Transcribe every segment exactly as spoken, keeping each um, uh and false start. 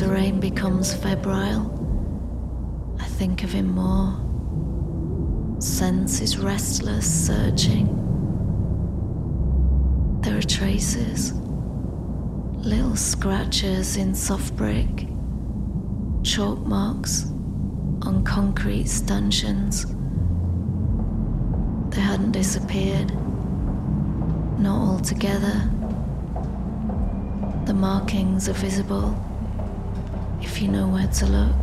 terrain becomes febrile, I think of him more. Sense is restless, searching. There are traces, little scratches in soft brick, chalk marks on concrete stanchions. They hadn't disappeared, not altogether. The markings are visible if you know where to look.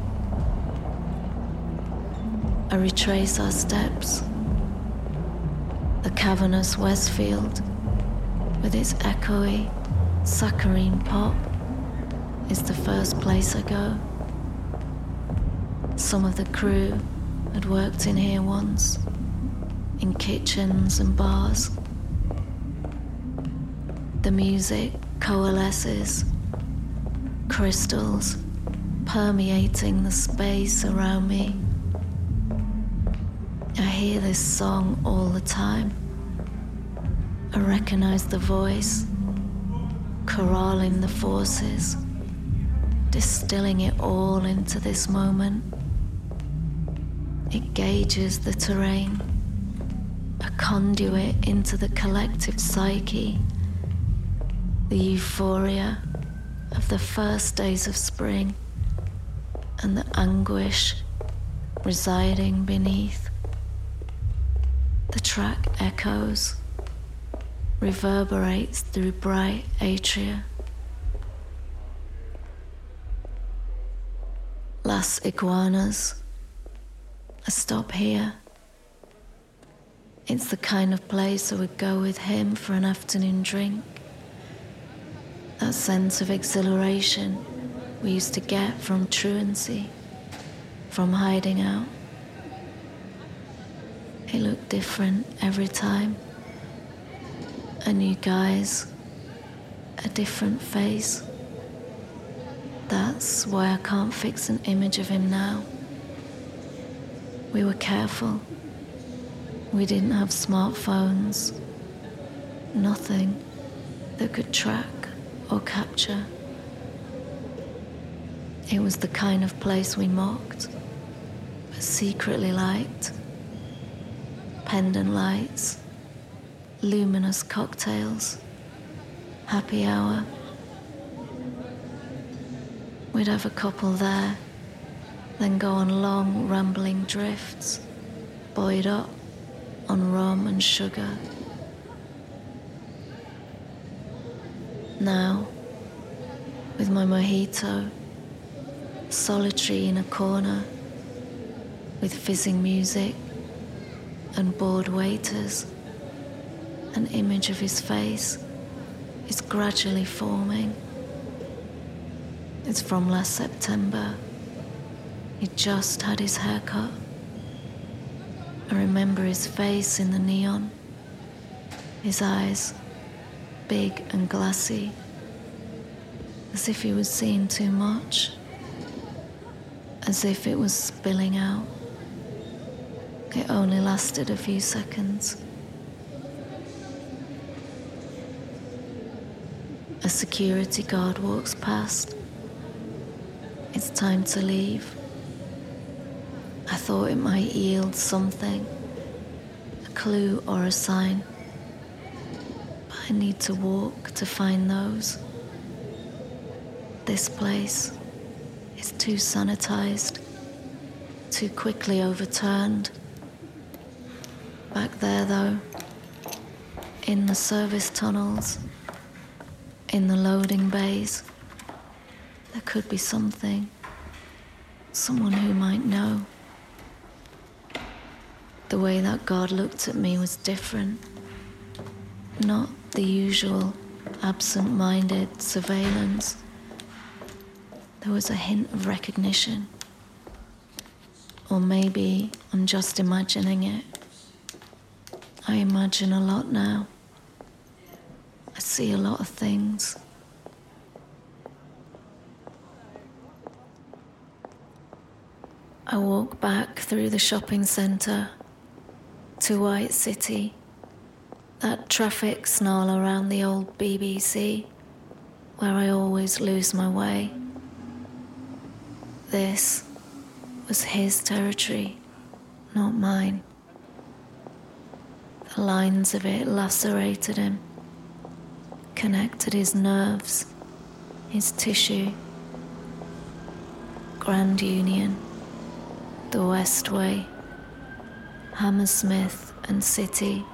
I retrace our steps. The cavernous Westfield, with its echoey, saccharine pop, is the first place I go. Some of the crew had worked in here once, in kitchens and bars. The music coalesces, crystals permeating the space around me. I hear this song all the time. I recognize the voice, corralling the forces, distilling it all into this moment. It gauges the terrain, a conduit into the collective psyche, the euphoria of the first days of spring and the anguish residing beneath. The track echoes, reverberates through bright atria. Las Iguanas, a stop here. It's the kind of place I would go with him for an afternoon drink. That sense of exhilaration we used to get from truancy, from hiding out. It looked different every time. A new guise, a different face. That's why I can't fix an image of him now. We were careful. We didn't have smartphones. Nothing that could track or capture. It was the kind of place we mocked, but secretly liked. Pendant lights, luminous cocktails, happy hour. We'd have a couple there, then go on long rambling drifts, buoyed up on rum and sugar. Now, with my mojito, solitary in a corner, with fizzing music and bored waiters, an image of his face is gradually forming. It's from last September. He just had his hair cut. I remember his face in the neon, his eyes big and glassy, as if he was seeing too much, as if it was spilling out. It only lasted a few seconds. A security guard walks past. It's time to leave. I thought it might yield something, a clue or a sign. But I need to walk to find those. This place is too sanitized, too quickly overturned. Back there, though, in the service tunnels, in the loading bays, there could be something, someone who might know. The way that God looked at me was different, not the usual absent-minded surveillance. There was a hint of recognition. Or maybe I'm just imagining it. I imagine a lot now. I see a lot of things. I walk back through the shopping centre to White City, that traffic snarl around the old B B C, where I always lose my way. This was his territory, not mine. The lines of it lacerated him, connected his nerves, his tissue. Grand Union, the Westway, Hammersmith and City.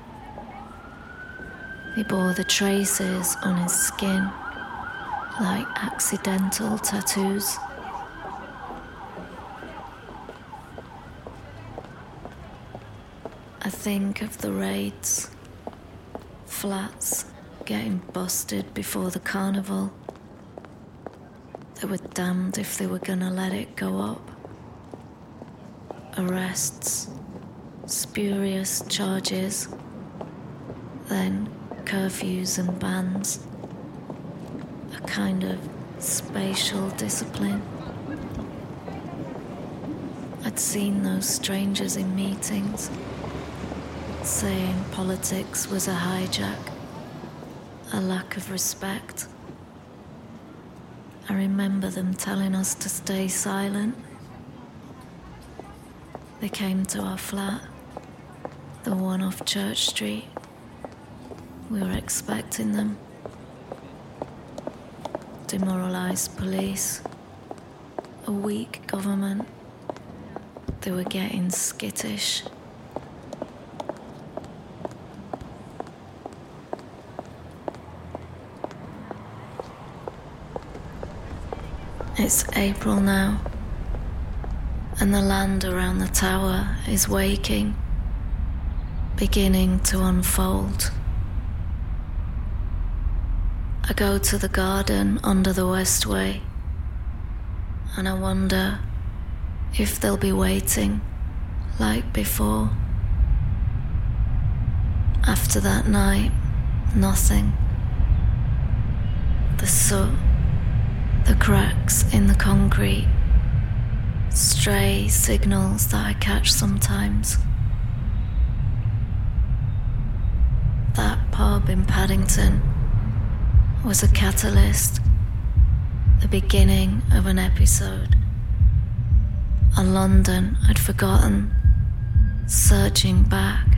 He bore the traces on his skin like accidental tattoos. I think of the raids, flats getting busted before the carnival. They were damned if they were gonna let it go up. Arrests, spurious charges, then curfews and bans. A kind of spatial discipline. I'd seen those strangers in meetings, saying politics was a hijack, a lack of respect. I remember them telling us to stay silent. They came to our flat, the one off Church Street. We were expecting them. Demoralized police, a weak government. They were getting skittish. It's April now, and the land around the tower is waking, beginning to unfold. I go to the garden under the Westway, and I wonder if they'll be waiting like before. After that night, nothing. The soot, the cracks in the concrete, stray signals that I catch sometimes. That pub in Paddington was a catalyst, the beginning of an episode. A London I'd forgotten, surging back.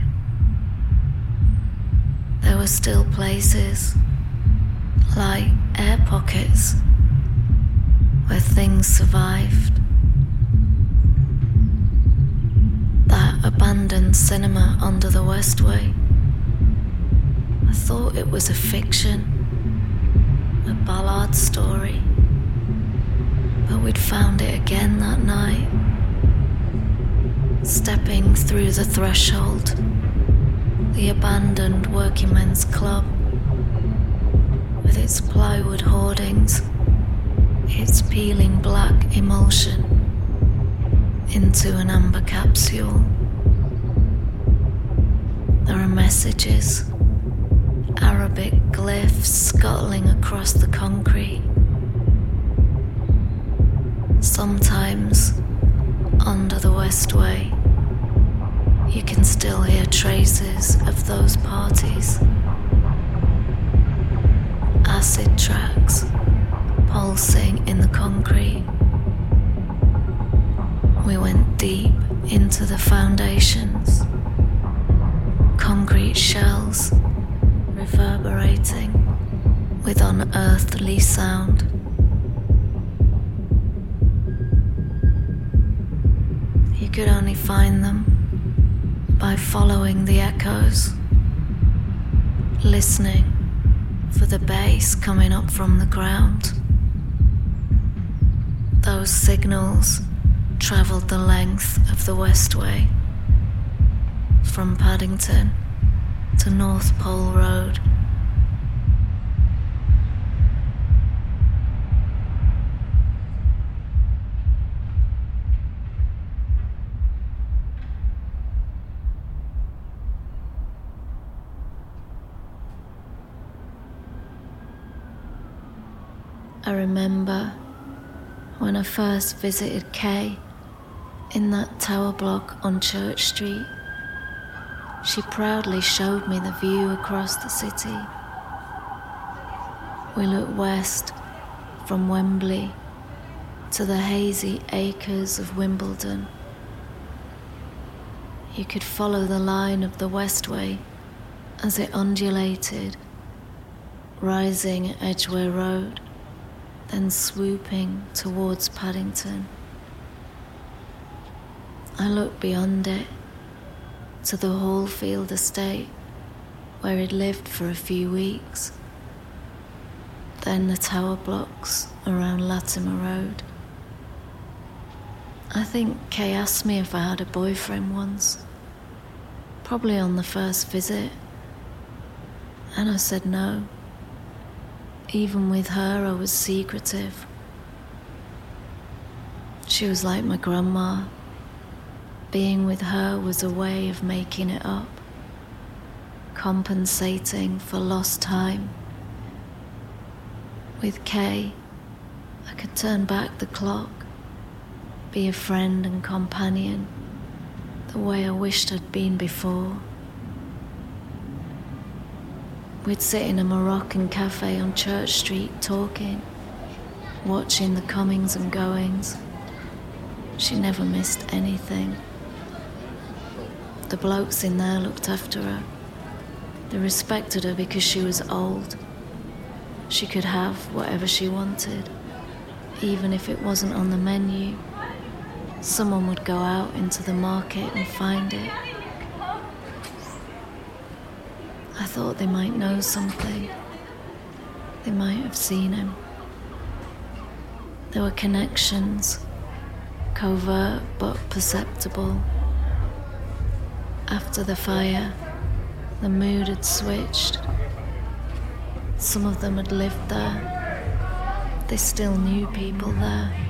There were still places, like air pockets, where things survived. That abandoned cinema under the Westway, I thought it was a fiction, a ballad story, but we'd found it again that night. Stepping through the threshold, the abandoned working men's club, with its plywood hoardings, its peeling black emulsion into an amber capsule. There are messages, Arabic glyphs scuttling across the concrete. Sometimes, under the Westway, you can still hear traces of those parties. Acid tracks pulsing in the concrete. We went deep into the foundations. Concrete shells reverberating with unearthly sound. You could only find them by following the echoes, listening for the bass coming up from the ground. Those signals travelled the length of the Westway, from Paddington to North Pole Road. I remember when I first visited Kay in that tower block on Church Street. She proudly showed me the view across the city. We looked west from Wembley, to the hazy acres of Wimbledon. You could follow the line of the Westway as it undulated, rising at Edgware Road, then swooping towards Paddington. I looked beyond it to the Hallfield estate where he'd lived for a few weeks, then the tower blocks around Latimer Road. I think Kay asked me if I had a boyfriend once, probably on the first visit, and I said no. Even with her, I was secretive. She was like my grandma. Being with her was a way of making it up, compensating for lost time. With Kay, I could turn back the clock, be a friend and companion, the way I wished I'd been before. We'd sit in a Moroccan cafe on Church Street talking, watching the comings and goings. She never missed anything. The blokes in there looked after her. They respected her because she was old. She could have whatever she wanted, even if it wasn't on the menu. Someone would go out into the market and find it. I thought they might know something. They might have seen him. There were connections, covert but perceptible. After the fire, the mood had switched. Some of them had lived there. They still knew people there.